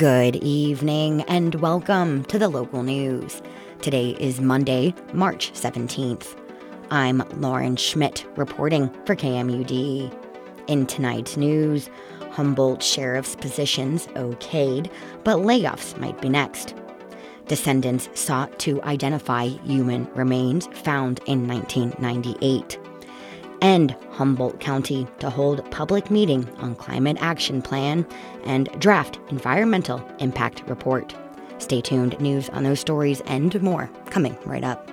Good evening and welcome to the local news. Today is Monday, March 17th. I'm Lauren Schmidt reporting for KMUD. In tonight's news, Humboldt Sheriff's positions okayed, but layoffs might be next. Descendants sought to identify human remains found in 1998. And Humboldt County to hold public meeting on climate action plan and draft environmental impact report. Stay tuned. News on those stories and more coming right up.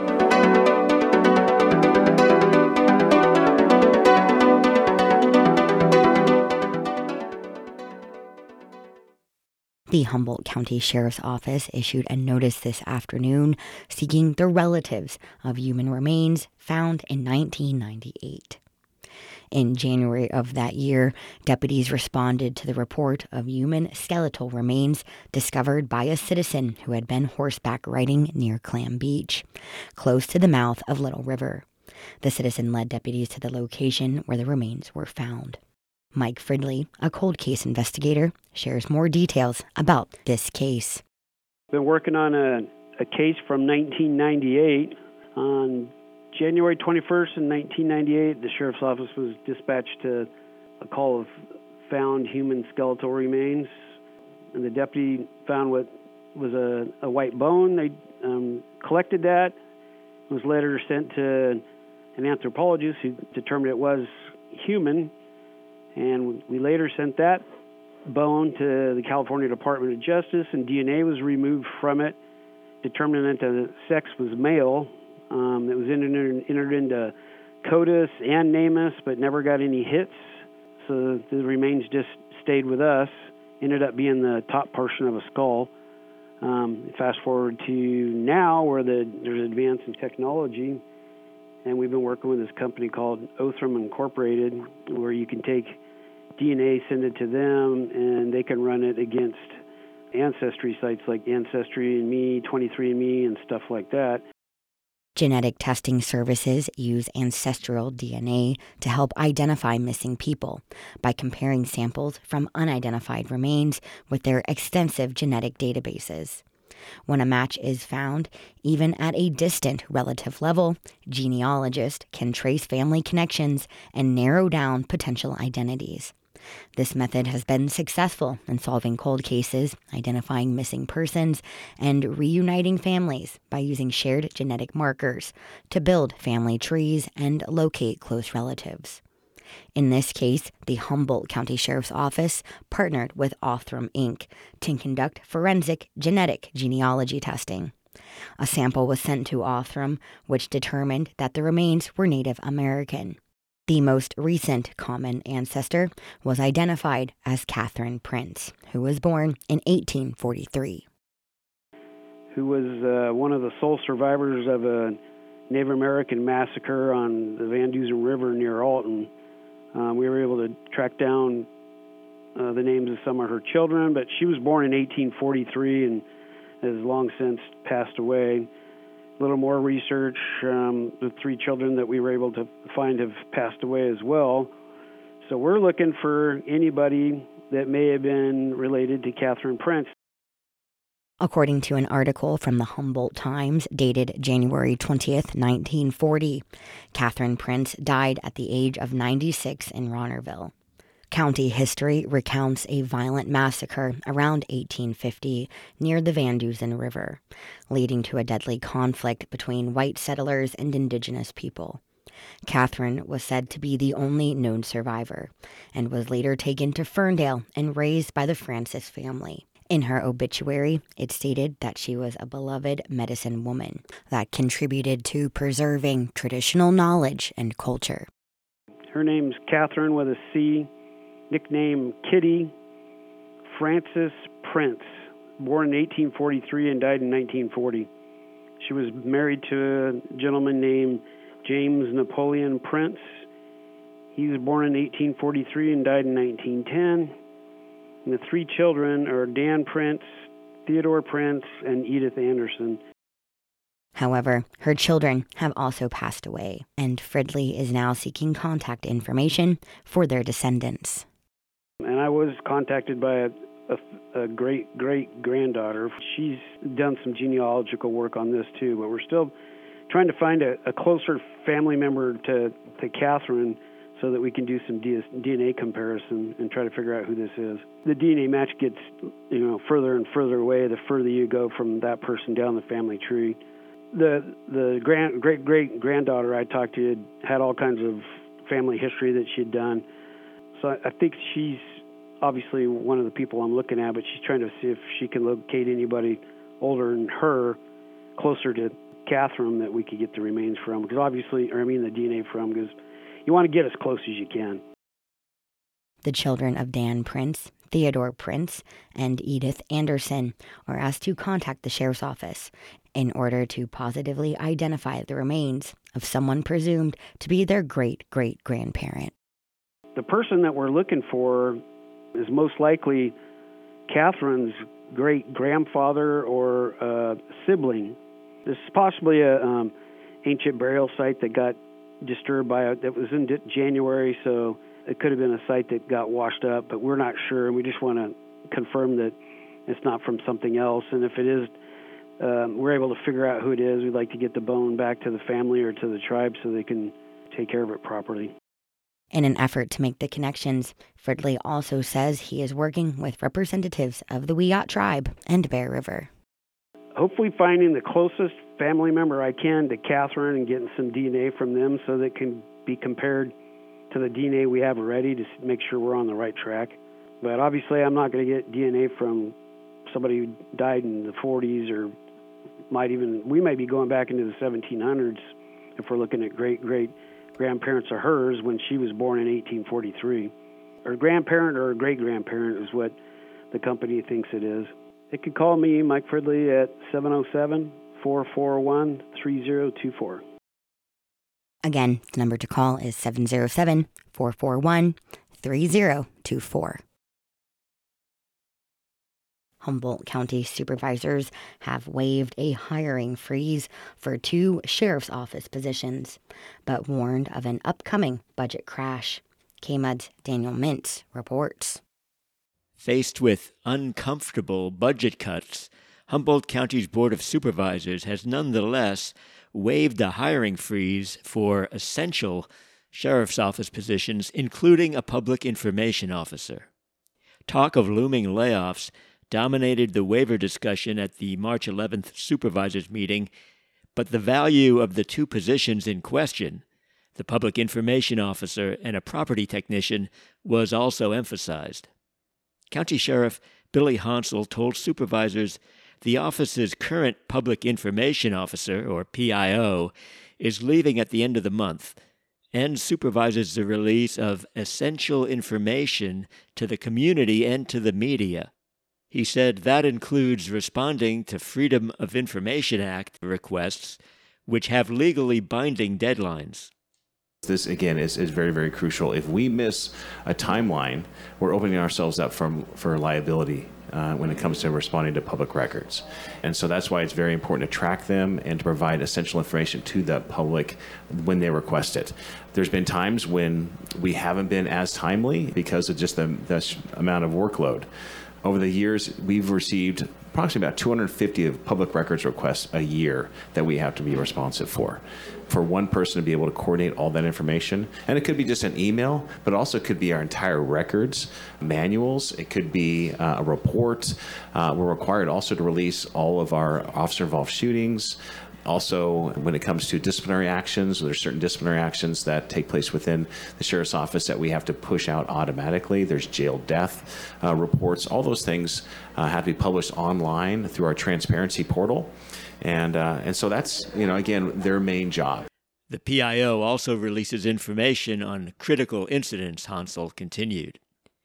The Humboldt County Sheriff's Office issued a notice this afternoon seeking the relatives of human remains found in 1998. In January of that year, deputies responded to the report of human skeletal remains discovered by a citizen who had been horseback riding near Clam Beach, close to the mouth of Little River. The citizen led deputies to the location where the remains were found. Mike Fridley, a cold case investigator, shares more details about this case. Been working on a case from 1998. On January 21st in 1998, the sheriff's office was dispatched to a call of found human skeletal remains. And the deputy found what was a white bone. They collected that. It was later sent to an anthropologist who determined it was human. And we later sent that bone to the California Department of Justice, and DNA was removed from it, determining that the sex was male. It was entered into CODIS and NamUs, but never got any hits. So the remains just stayed with us, ended up being the top portion of a skull. Fast forward to now, where there's advance in technology, and we've been working with this company called Othram Incorporated, where you can take DNA, send it to them, and they can run it against ancestry sites like Ancestry and Me, 23andMe, and stuff like that. Genetic testing services use ancestral DNA to help identify missing people by comparing samples from unidentified remains with their extensive genetic databases. When a match is found, even at a distant relative level, genealogists can trace family connections and narrow down potential identities. This method has been successful in solving cold cases, identifying missing persons, and reuniting families by using shared genetic markers to build family trees and locate close relatives. In this case, the Humboldt County Sheriff's Office partnered with Othram Inc. to conduct forensic genetic genealogy testing. A sample was sent to Othram, which determined that the remains were Native American. The most recent common ancestor was identified as Catherine Prince, who was born in 1843. Who was one of the sole survivors of a Native American massacre on the Van Dusen River near Alton. We were able to track down the names of some of her children, but she was born in 1843 and has long since passed away. A little more research, the three children that we were able to find have passed away as well. So we're looking for anybody that may have been related to Catherine Prince. According to an article from the Humboldt Times dated January 20th, 1940, Catherine Prince died at the age of 96 in Ronnerville. County history recounts a violent massacre around 1850 near the Van Dusen River, leading to a deadly conflict between white settlers and indigenous people. Catherine was said to be the only known survivor and was later taken to Ferndale and raised by the Francis family. In her obituary, it stated that she was a beloved medicine woman that contributed to preserving traditional knowledge and culture. Her name's Catherine with a C. Nickname Kitty Francis Prince, born in 1843 and died in 1940. She was married to a gentleman named James Napoleon Prince. He was born in 1843 and died in 1910. And the three children are Dan Prince, Theodore Prince, and Edith Anderson. However, her children have also passed away, and Fridley is now seeking contact information for their descendants. And I was contacted by a great-great-granddaughter. She's done some genealogical work on this too, but we're still trying to find a closer family member to Catherine so that we can do some DNA comparison and try to figure out who this is. The DNA match gets, further and further away the further you go from that person down the family tree. The great-great-granddaughter I talked to had all kinds of family history that she'd done. So I think she's obviously one of the people I'm looking at, but she's trying to see if she can locate anybody older than her, closer to Catherine, that we could get the remains from. Because the DNA from, because you want to get as close as you can. The children of Dan Prince, Theodore Prince, and Edith Anderson were asked to contact the sheriff's office in order to positively identify the remains of someone presumed to be their great-great-grandparent. The person that we're looking for is most likely Catherine's great-grandfather or a sibling. This is possibly a ancient burial site that got disturbed that was in January, so it could have been a site that got washed up, but we're not sure, and we just want to confirm that it's not from something else. And if it is, we're able to figure out who it is. We'd like to get the bone back to the family or to the tribe so they can take care of it properly. In an effort to make the connections, Fridley also says he is working with representatives of the Wiyot tribe and Bear River. Hopefully finding the closest family member I can to Catherine and getting some DNA from them so that it can be compared to the DNA we have already to make sure we're on the right track. But obviously I'm not going to get DNA from somebody who died in the 40s, or we might be going back into the 1700s if we're looking at great-great-grandparents of hers when she was born in 1843. Her grandparent or her great-grandparent is what the company thinks it is. They can call me, Mike Fridley, at 707-441-3024. Again, the number to call is 707-441-3024. Humboldt County supervisors have waived a hiring freeze for 2 sheriff's office positions, but warned of an upcoming budget crash. KMUD's Daniel Mintz reports. Faced with uncomfortable budget cuts, Humboldt County's Board of Supervisors has nonetheless waived a hiring freeze for essential sheriff's office positions, including a public information officer. Talk of looming layoffs dominated the waiver discussion at the March 11th supervisors meeting, but the value of the 2 positions in question, the public information officer and a property technician, was also emphasized. County Sheriff Billy Hansel told supervisors the office's current public information officer, or PIO, is leaving at the end of the month, and supervises the release of essential information to the community and to the media. He said that includes responding to Freedom of Information Act requests, which have legally binding deadlines. This, again, is very, very crucial. If we miss a timeline, we're opening ourselves up for liability when it comes to responding to public records. And so that's why it's very important to track them and to provide essential information to the public when they request it. There's been times when we haven't been as timely because of just the amount of workload. Over the years, we've received approximately about 250 of public records requests a year that we have to be responsive for. For one person to be able to coordinate all that information, and it could be just an email, but also could be our entire records, manuals, it could be a report. We're required also to release all of our officer-involved shootings. Also, when it comes to disciplinary actions, there's certain disciplinary actions that take place within the sheriff's office that we have to push out automatically. There's jail death reports. All those things have to be published online through our transparency portal. And so that's, again, their main job. The PIO also releases information on critical incidents, Hansel continued.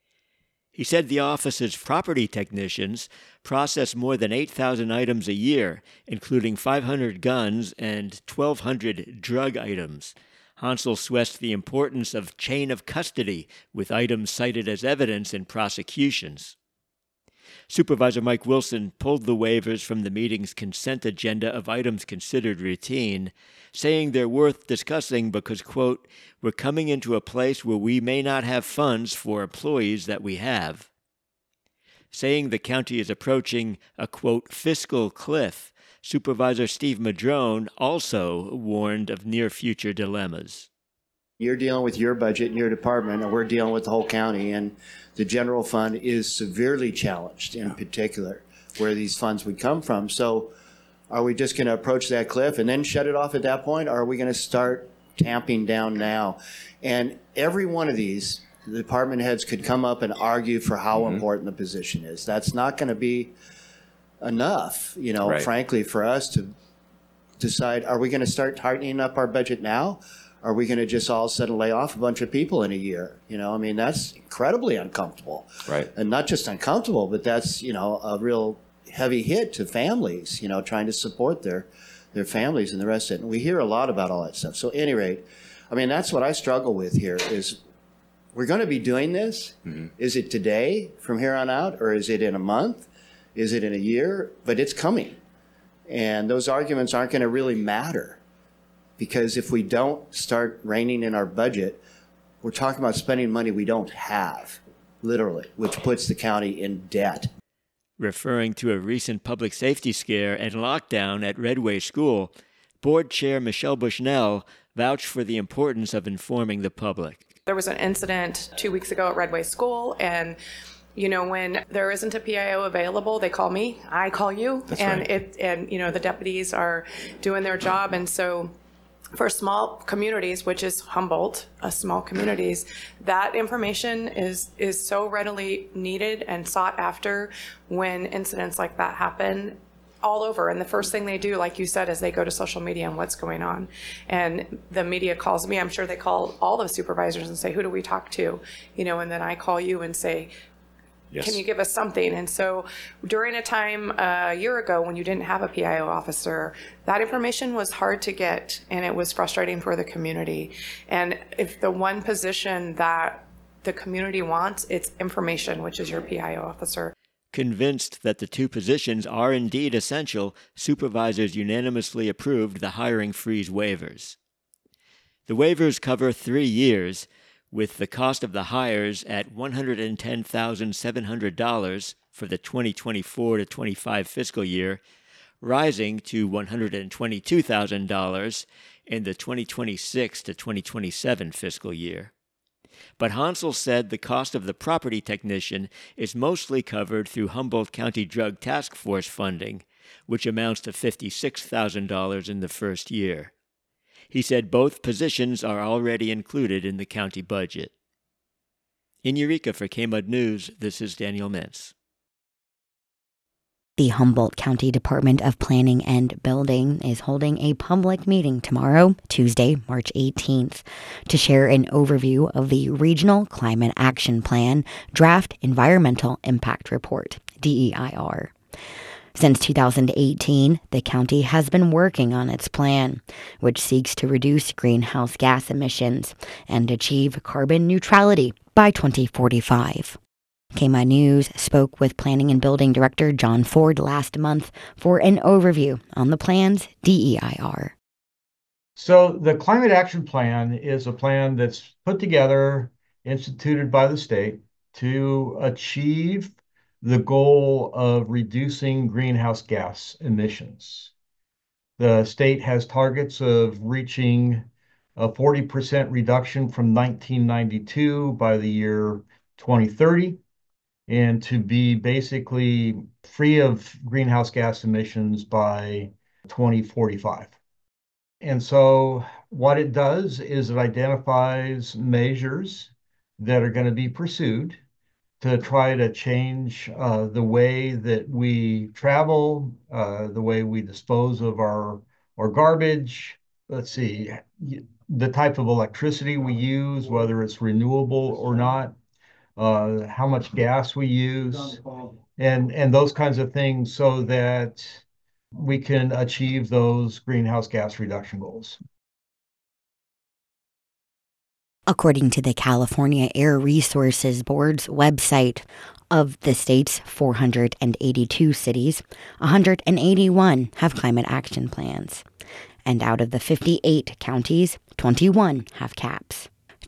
He said the office's property technicians process more than 8,000 items a year, including 500 guns and 1,200 drug items. Hansel stressed the importance of chain of custody, with items cited as evidence in prosecutions. Supervisor Mike Wilson pulled the waivers from the meeting's consent agenda of items considered routine, saying they're worth discussing because, quote, we're coming into a place where we may not have funds for employees that we have. saying the county is approaching a, quote, fiscal cliff. Supervisor Steve Madrone also warned of near-future dilemmas. You're dealing with your budget in your department, and we're dealing with the whole county, and the general fund is severely challenged in particular, where these funds would come from. So are we just going to approach that cliff and then shut it off at that point, or are we going to start tamping down now? And every one of these, the department heads could come up and argue for how important the position is. That's not going to be enough, Right. frankly, for us to decide, are we going to start tightening up our budget now? Are we going to just all of a sudden lay off a bunch of people in a year? That's incredibly uncomfortable. Right. And not just uncomfortable, but that's, a real heavy hit to families, trying to support their families and the rest of it. And we hear a lot about all that stuff. So at any rate, that's what I struggle with here is we're going to be doing this. Mm-hmm. Is it today from here on out, or is it in a month? Is it in a year? But it's coming. And those arguments aren't going to really matter, because if we don't start reining in our budget, we're talking about spending money we don't have, literally, which puts the county in debt. Referring to a recent public safety scare and lockdown at Redway School, Board Chair Michelle Bushnell vouched for the importance of informing the public. There was an incident 2 weeks ago at Redway School, and when there isn't a PIO available, they call me, I call you. That's and right. The deputies are doing their job. And so for small communities, which is Humboldt, small communities, that information is so readily needed and sought after when incidents like that happen all over. And the first thing they do, like you said, is they go to social media and what's going on. And the media calls me. I'm sure they call all the supervisors and say, who do we talk to? And then I call you and say, yes, can you give us something? And so during a time a year ago when you didn't have a PIO officer, that information was hard to get, and it was frustrating for the community. And if the one position that the community wants, it's information, which is your PIO officer. Convinced that the two positions are indeed essential, supervisors unanimously approved the hiring freeze waivers. The waivers cover 3 years, with the cost of the hires at $110,700 for the 2024 to 25 fiscal year, rising to $122,000 in the 2026 to 2027 fiscal year. But Hansel said the cost of the property technician is mostly covered through Humboldt County Drug Task Force funding, which amounts to $56,000 in the first year. He said both positions are already included in the county budget. In Eureka for KMUD News, this is Daniel Mintz. The Humboldt County Department of Planning and Building is holding a public meeting tomorrow, Tuesday, March 18th, to share an overview of the Regional Climate Action Plan Draft Environmental Impact Report, DEIR. Since 2018, the county has been working on its plan, which seeks to reduce greenhouse gas emissions and achieve carbon neutrality by 2045. KMUD News spoke with Planning and Building Director John Ford last month for an overview on the plan's DEIR. So the Climate Action Plan is a plan that's put together, instituted by the state to achieve the goal of reducing greenhouse gas emissions. The state has targets of reaching a 40% reduction from 1992 by the year 2030, and to be basically free of greenhouse gas emissions by 2045. And so what it does is it identifies measures that are going to be pursued to try to change the way that we travel, the way we dispose of our garbage. Let's see, the type of electricity we use, whether it's renewable or not, how much gas we use, and those kinds of things, so that we can achieve those greenhouse gas reduction goals. According to the California Air Resources Board's website, of the state's 482 cities, 181 have climate action plans. And out of the 58 counties, 21 have caps.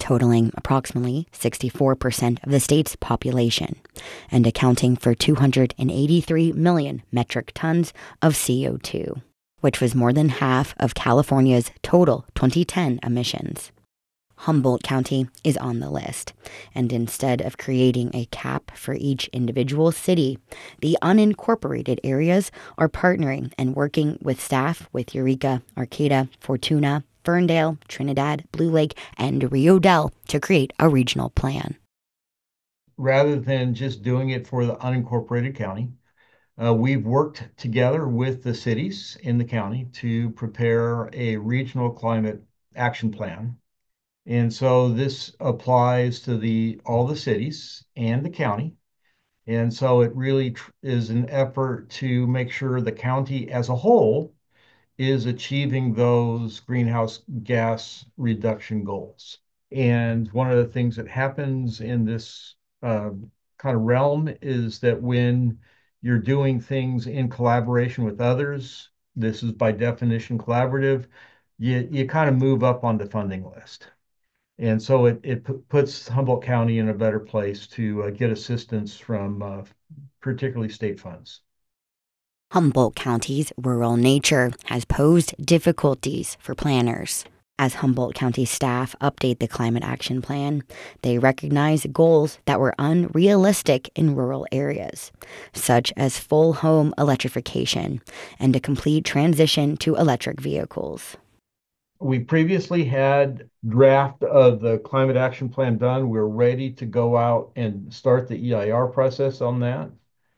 totaling approximately 64% of the state's population and accounting for 283 million metric tons of CO2, which was more than half of California's total 2010 emissions. Humboldt County is on the list, and instead of creating a cap for each individual city, the unincorporated areas are partnering and working with staff with Eureka, Arcata, Fortuna, Ferndale, Trinidad, Blue Lake, and Rio Dell to create a regional plan. Rather than just doing it for the unincorporated county, we've worked together with the cities in the county to prepare a regional climate action plan. And so this applies to all the cities and the county. And so it really is an effort to make sure the county as a whole is achieving those greenhouse gas reduction goals. And one of the things that happens in this kind of realm is that when you're doing things in collaboration with others, this is by definition collaborative, you kind of move up on the funding list. And so it puts Humboldt County in a better place to get assistance from particularly state funds. Humboldt County's rural nature has posed difficulties for planners. As Humboldt County staff update the Climate Action Plan, they recognize goals that were unrealistic in rural areas, such as full home electrification and a complete transition to electric vehicles. We previously had draft of the Climate Action Plan done. We're ready to go out and start the EIR process on that.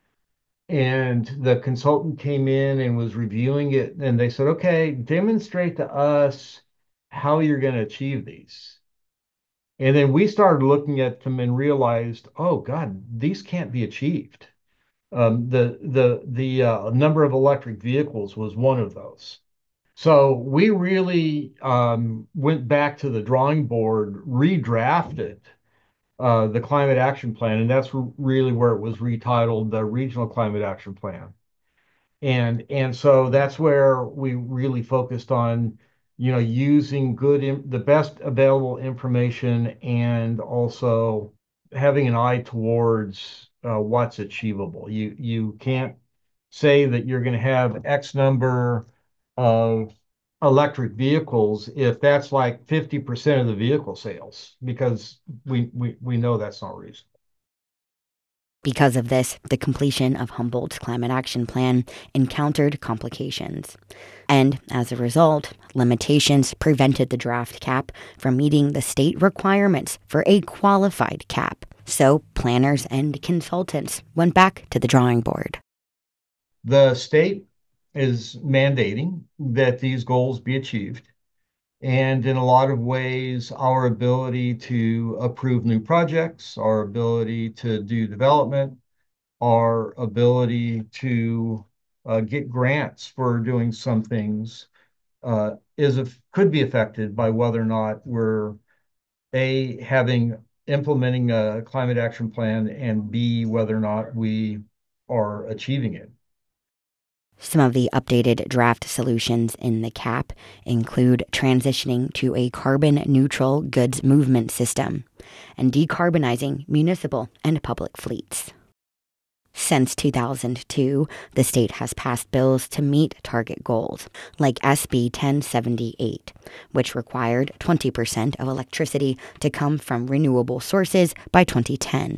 And the consultant came in and was reviewing it, and they said, okay, demonstrate to us how you're going to achieve these. And then we started looking at them and realized, oh God, these can't be achieved. The number of electric vehicles was one of those. So we really went back to the drawing board, redrafted the Climate Action Plan, and that's really where it was retitled the Regional Climate Action Plan. And so that's where we really focused on, using the best available information and also having an eye towards what's achievable. You can't say that you're going to have X number of electric vehicles if that's like 50% of the vehicle sales, because we know that's not reasonable. Because of this, the completion of Humboldt's Climate Action Plan encountered complications. And as a result, limitations prevented the draft cap from meeting the state requirements for a qualified cap. So planners and consultants went back to the drawing board. The state is mandating that these goals be achieved. And in a lot of ways, our ability to approve new projects, our ability to do development, our ability to get grants for doing some things could be affected by whether or not we're implementing a climate action plan, and B, whether or not we are achieving it. Some of the updated draft solutions in the cap include transitioning to a carbon-neutral goods movement system and decarbonizing municipal and public fleets. Since 2002, the state has passed bills to meet target goals, like SB 1078, which required 20% of electricity to come from renewable sources by 2010.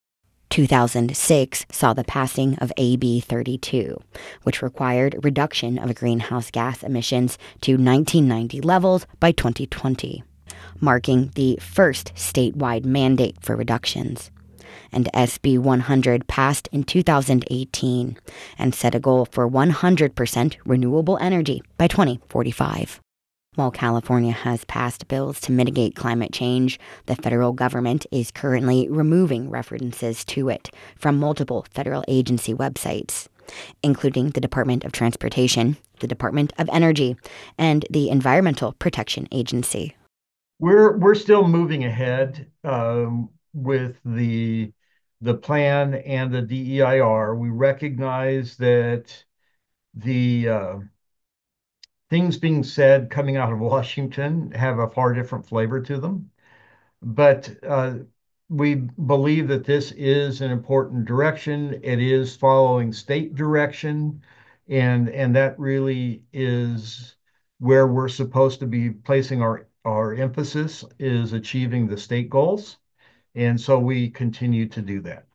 2006 saw the passing of AB 32, which required reduction of greenhouse gas emissions to 1990 levels by 2020, marking the first statewide mandate for reductions. And SB 100 passed in 2018 and set a goal for 100% renewable energy by 2045. While California has passed bills to mitigate climate change, the federal government is currently removing references to it from multiple federal agency websites, including the Department of Transportation, the Department of Energy, and the Environmental Protection Agency. We're still moving ahead with the plan and the DEIR. We recognize that the things being said coming out of Washington have a far different flavor to them. But we believe that this is an important direction. It is following state direction, and that really is where we're supposed to be placing our emphasis, is achieving the state goals. And so we continue to do that.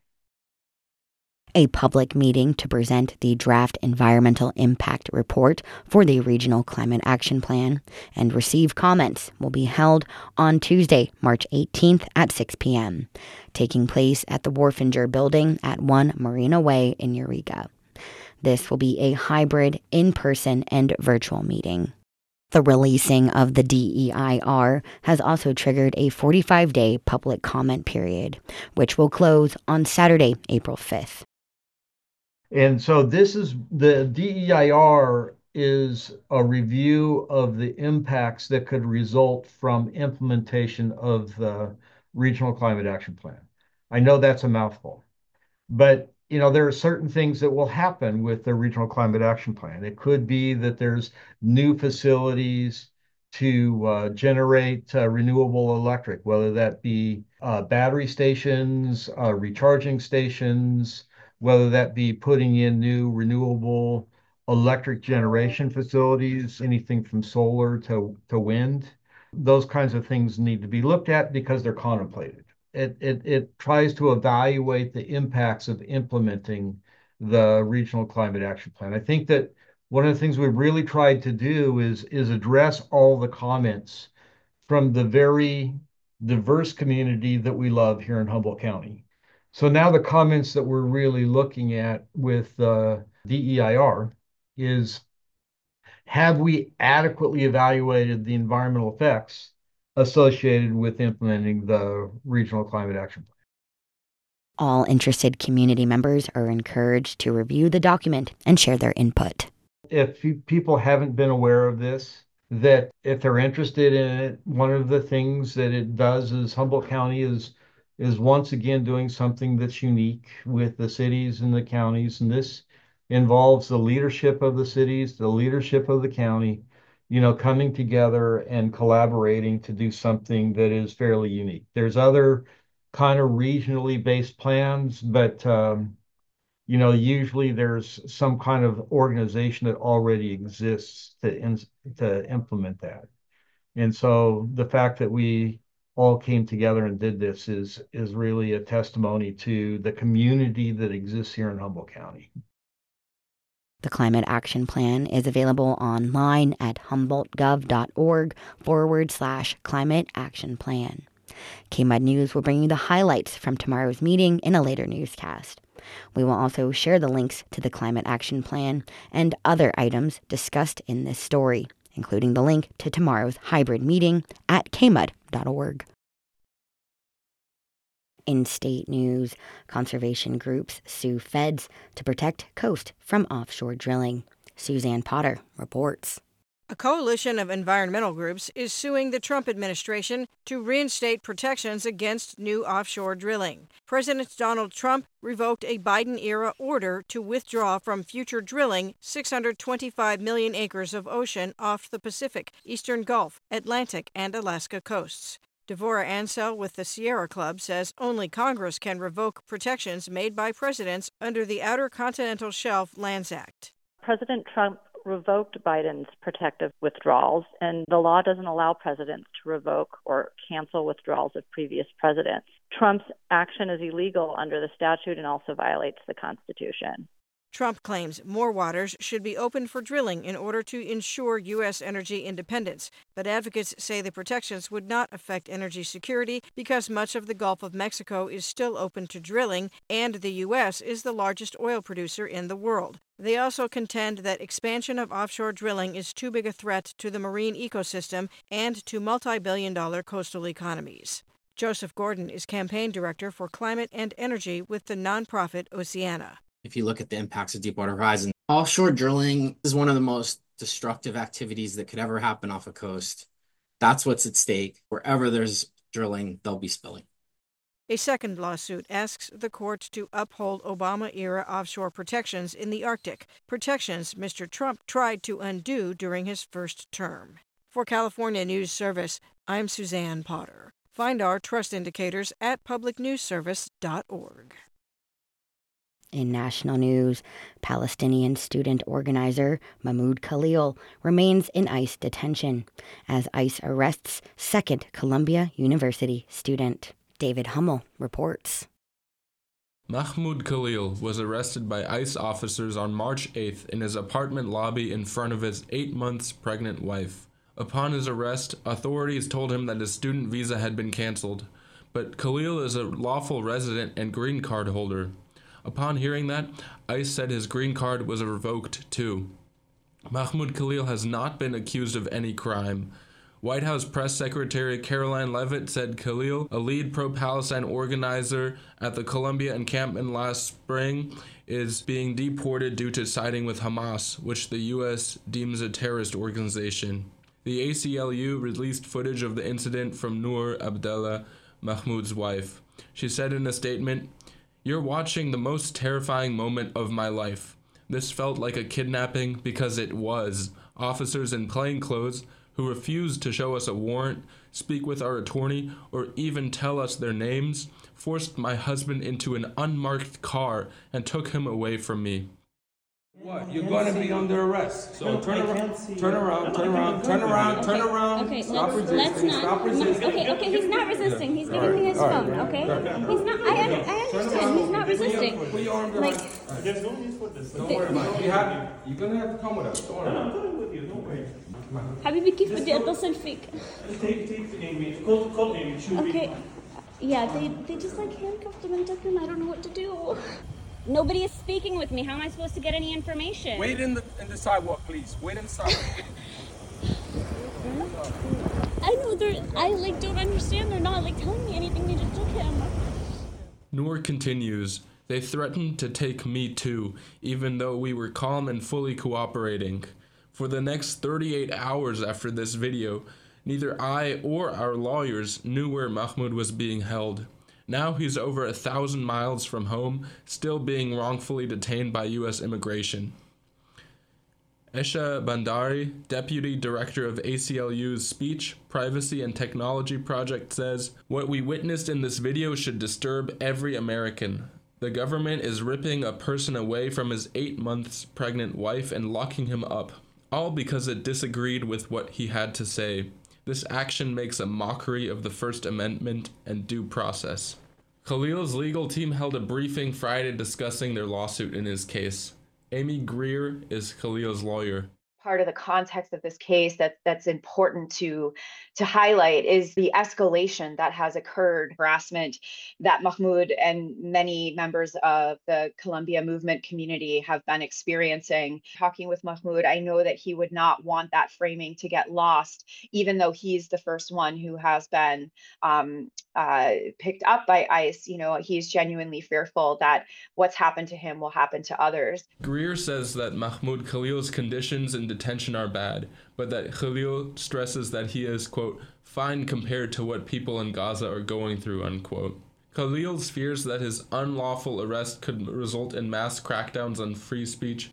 A public meeting to present the draft environmental impact report for the Regional Climate Action Plan and receive comments will be held on Tuesday, March 18th at 6 p.m., taking place at the Wharfinger Building at 1 Marina Way in Eureka. This will be a hybrid, in-person, and virtual meeting. The releasing of the DEIR has also triggered a 45-day public comment period, which will close on Saturday, April 5th. And so this is the DEIR is a review of the impacts that could result from implementation of the Regional Climate Action Plan. I know that's a mouthful, but there are certain things that will happen with the Regional Climate Action Plan. It could be that there's new facilities to generate renewable electric, whether that be battery stations, recharging stations, whether that be putting in new renewable electric generation facilities, anything from solar to wind. Those kinds of things need to be looked at because they're contemplated. It tries to evaluate the impacts of implementing the Regional Climate Action Plan. I think that one of the things we've really tried to do is address all the comments from the very diverse community that we love here in Humboldt County. So now the comments that we're really looking at with DEIR is, have we adequately evaluated the environmental effects associated with implementing the Regional Climate Action Plan? All interested community members are encouraged to review the document and share their input. If people haven't been aware of this, that if they're interested in it, one of the things that it does is Humboldt County is once again doing something that's unique with the cities and the counties. And this involves the leadership of the cities, the leadership of the county, coming together and collaborating to do something that is fairly unique. There's other kind of regionally based plans, but usually there's some kind of organization that already exists to implement that. And so the fact that we all came together and did this is really a testimony to the community that exists here in Humboldt County. The Climate Action Plan is available online at humboldtgov.org/climate action plan. KMUD News will bring you the highlights from tomorrow's meeting in a later newscast. We will also share the links to the Climate Action Plan and other items discussed in this story, including the link to tomorrow's hybrid meeting at kmud.org. In state news, conservation groups sue feds to protect coast from offshore drilling. Suzanne Potter reports. A coalition of environmental groups is suing the Trump administration to reinstate protections against new offshore drilling. President Donald Trump revoked a Biden-era order to withdraw from future drilling 625 million acres of ocean off the Pacific, Eastern Gulf, Atlantic, and Alaska coasts. Devorah Ansell with the Sierra Club says only Congress can revoke protections made by presidents under the Outer Continental Shelf Lands Act. President Trump revoked Biden's protective withdrawals, and the law doesn't allow presidents to revoke or cancel withdrawals of previous presidents. Trump's action is illegal under the statute and also violates the Constitution. Trump claims more waters should be open for drilling in order to ensure U.S. energy independence, but advocates say the protections would not affect energy security because much of the Gulf of Mexico is still open to drilling, and the U.S. is the largest oil producer in the world. They also contend that expansion of offshore drilling is too big a threat to the marine ecosystem and to multi-billion-dollar coastal economies. Joseph Gordon is campaign director for climate and energy with the nonprofit Oceana. If you look at the impacts of Deepwater Horizon, offshore drilling is one of the most destructive activities that could ever happen off a coast. That's what's at stake. Wherever there's drilling, they'll be spilling. A second lawsuit asks the court to uphold Obama-era offshore protections in the Arctic, protections Mr. Trump tried to undo during his first term. For California News Service, I'm Suzanne Potter. Find our trust indicators at publicnewsservice.org. In national news, Palestinian student organizer Mahmoud Khalil remains in ICE detention as ICE arrests second Columbia University student. David Hummel reports. Mahmoud Khalil was arrested by ICE officers on March 8th in his apartment lobby in front of his 8 months pregnant wife. Upon his arrest, authorities told him that his student visa had been canceled, but Khalil is a lawful resident and green card holder. Upon hearing that, ICE said his green card was revoked too. Mahmoud Khalil has not been accused of any crime. White House Press Secretary Caroline Leavitt said Khalil, a lead pro-Palestine organizer at the Columbia encampment last spring, is being deported due to siding with Hamas, which the U.S. deems a terrorist organization. The ACLU released footage of the incident from Noor Abdallah, Mahmoud's wife. She said in a statement, "You're watching the most terrifying moment of my life. This felt like a kidnapping because it was. Officers in plain clothes who refused to show us a warrant, speak with our attorney, or even tell us their names, forced my husband into an unmarked car and took him away from me." What? You're going to be under arrest. So turn around. Okay, stop let's resisting. not. Stop resisting. Okay, he's not resisting. He's giving me his phone, okay? He's not, I understand, he's not resisting. Put your arm Like, Don't worry about it. You're going to have to come with us. Don't worry. I'm coming with you. Don't worry. حبيبي كيف بدي اتصل فيك؟ Call Amy. Okay. Yeah, they just like handcuffed him and took him. I don't know what to do. Nobody is speaking with me. How am I supposed to get any information? Wait in the sidewalk, please. Wait in the sidewalk. I know I don't understand. They're not telling me anything. They just took him. Noor continues, "They threatened to take me too, even though we were calm and fully cooperating. For the next 38 hours after this video, neither I or our lawyers knew where Mahmoud was being held. Now he's over 1,000 miles from home, still being wrongfully detained by U.S. immigration." Esha Bandari, Deputy Director of ACLU's Speech, Privacy and Technology Project says, "What we witnessed in this video should disturb every American. The government is ripping a person away from his 8 months pregnant wife and locking him up, all because it disagreed with what he had to say. This action makes a mockery of the First Amendment and due process." Khalil's legal team held a briefing Friday discussing their lawsuit in his case. Amy Greer is Khalil's lawyer. Part of the context of this case that's important to highlight is the escalation that has occurred, harassment that Mahmoud and many members of the Columbia movement community have been experiencing. Talking with Mahmoud, I know that he would not want that framing to get lost, even though he's the first one who has been picked up by ICE. He's genuinely fearful that what's happened to him will happen to others. Greer says that Mahmoud Khalil's conditions in detention are bad, but that Khalil stresses that he is, quote, fine compared to what people in Gaza are going through, unquote. Khalil's fears that his unlawful arrest could result in mass crackdowns on free speech.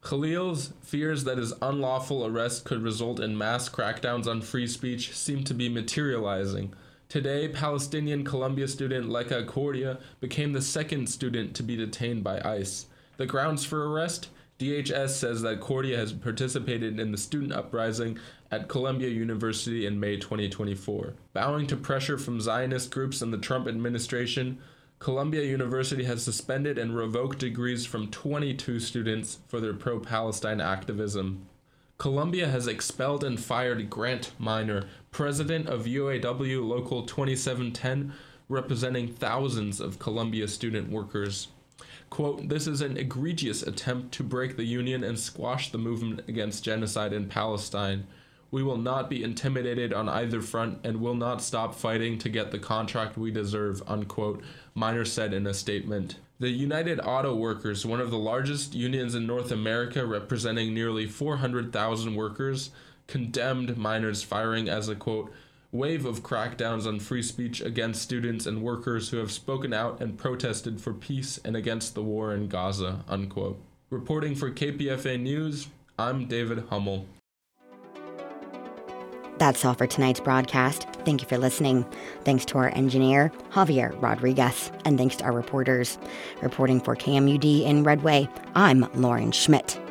Seem to be materializing. Today, Palestinian Columbia student Leka Cordia became the second student to be detained by ICE. The grounds for arrest? DHS says that Cordia has participated in the student uprising at Columbia University in May 2024. Bowing to pressure from Zionist groups and the Trump administration, Columbia University has suspended and revoked degrees from 22 students for their pro-Palestine activism. Columbia has expelled and fired Grant Minor, president of UAW Local 2710, representing thousands of Columbia student workers. Quote, "This is an egregious attempt to break the union and squash the movement against genocide in Palestine. We will not be intimidated on either front and will not stop fighting to get the contract we deserve," unquote, Minor said in a statement. The United Auto Workers, one of the largest unions in North America representing nearly 400,000 workers, condemned Minor's firing as a, quote, wave of crackdowns on free speech against students and workers who have spoken out and protested for peace and against the war in Gaza, unquote. Reporting for KPFA News, I'm David Hummel. That's all for tonight's broadcast. Thank you for listening. Thanks to our engineer, Javier Rodriguez, and thanks to our reporters. Reporting for KMUD in Redway, I'm Lauren Schmidt.